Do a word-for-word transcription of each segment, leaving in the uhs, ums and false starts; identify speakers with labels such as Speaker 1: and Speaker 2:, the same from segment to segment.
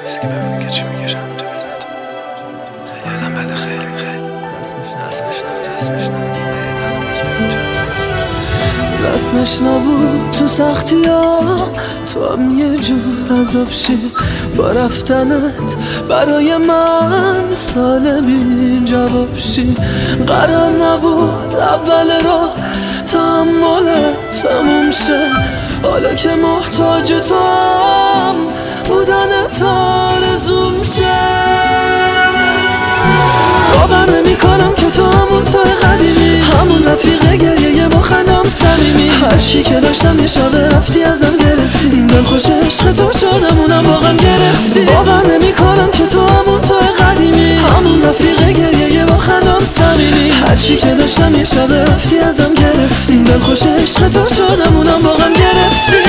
Speaker 1: نیست که ببینی که چی میکشم اینجا بدونت خیلی آدم بده، خیلی خیلی رسمش نبود
Speaker 2: رسمش نبود تو سختی ها، تو هم یه جور عذاب شی با رفتنت برای من سال بی جواب شی. قرار نبود اول راه تحملت تموم شه، حالا که محتاج تو هم بودنت آرزوم شه. باور نمی کنم که تو همون توی قدیمی، همون رفیق گریه با خندم صمیمی. هر چی که داشتم یه شب رفتی ازم گرفتی، دلخوش عشق تو شدم اونم واقعا گرفتی. باور نمی کنم که تو همون توی قدیمی، همون رفیق گریه با خندم صمیمی. هر چی که داشتم یه شب رفتی ازم گرفتی، دلخوش عشق تو شدم اونم واقعا گرفتی.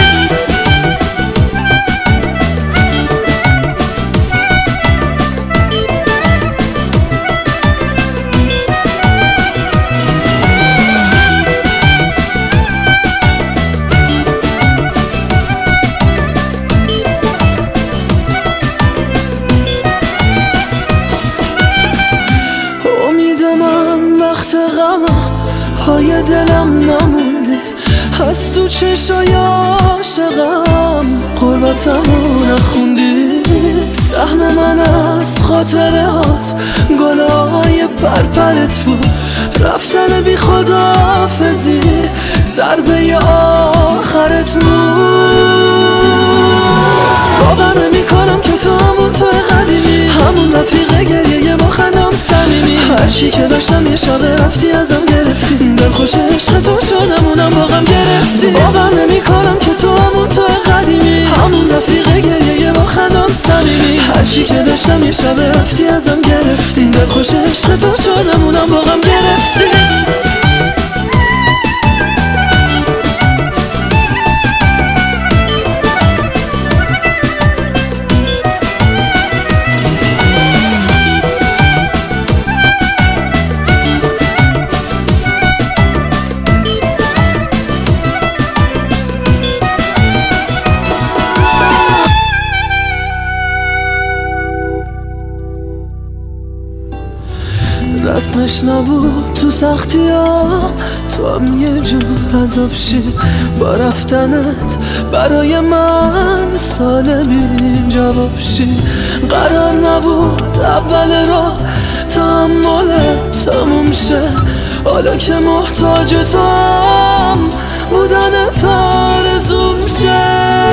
Speaker 2: پای دلم نموندی، از تو چشای عاشقم قربتمو نخوندی. سهم من از خاطره هات گلای پرپرت بود، رفتن بی خداحافظی ضربه آخرت بود. باور نمی کنم که تو همون توی قدیمی، همون رفیق گریه با خندم صمیمی. هر چی که داشتم یه شب رفتی ازم گرفتی، دلخوش عشق تو شدم اونم واقعا گرفتی. باور نمی کنم که تو همون توی قدیمی، همون رفیق گریه با خندم صمیمی. هر چی که داشتم یه شب رفتی ازم گرفتی، دلخوش عشق تو شدم اونم واقعا گرفتی. رسمش نبود تو سختی ها، تو هم یه جور عذاب شی با رفتنت برای من سال بی جواب شی. قرار نبود اول راه تحملت تموم شه، حالا که محتاج تو هم بودنت آرزوم شه.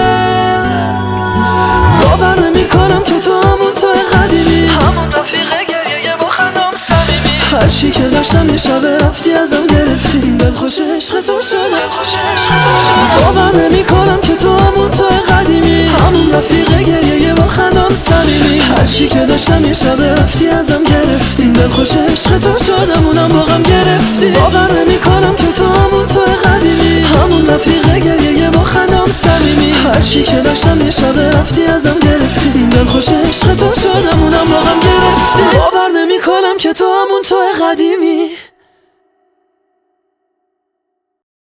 Speaker 2: باور نمی کنم که تو همون توی قدیمی، همون رفیق گریه با خندم صمیمی. هر چی که داشتم یه شب رفتی ازم گرفتی، دلخوش عشق تو شدم. باور نمی کنم که تو همون توی قدیمی، همون رفیق گریه با خندم صمیمی. هر چی که داشتم یه شب رفتی ازم گرفتی، دلخوش عشق تو شدم اونم واقعا گرفتی. باور نمی کنم که تو همون توی قدیمی، همون رفیق گریه با خندم صمیمی. هر چی که داشتم یه شب رفتی ازم گرفتی، دلخوش عشق تو شدم اونم واقعا گرفتی. باور نمی کنم که تو همون توی قدیمی،